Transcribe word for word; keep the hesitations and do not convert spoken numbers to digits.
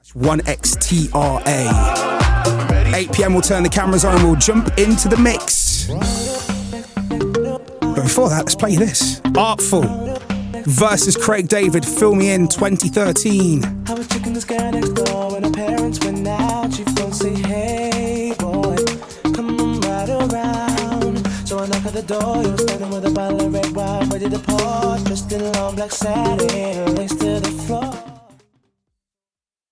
one X T R A. eight p.m. we'll turn the cameras on and we'll jump into the mix. But before that, let's play this. Artful versus Craig David, Fill Me In twenty thirteen. I was checking this guy next door when her parents went out. She phone say, hey boy, come on right around. So I knock at the door, you were standing with a bottle of red wine, ready to pour, dressed in long black satin, lace to the floor.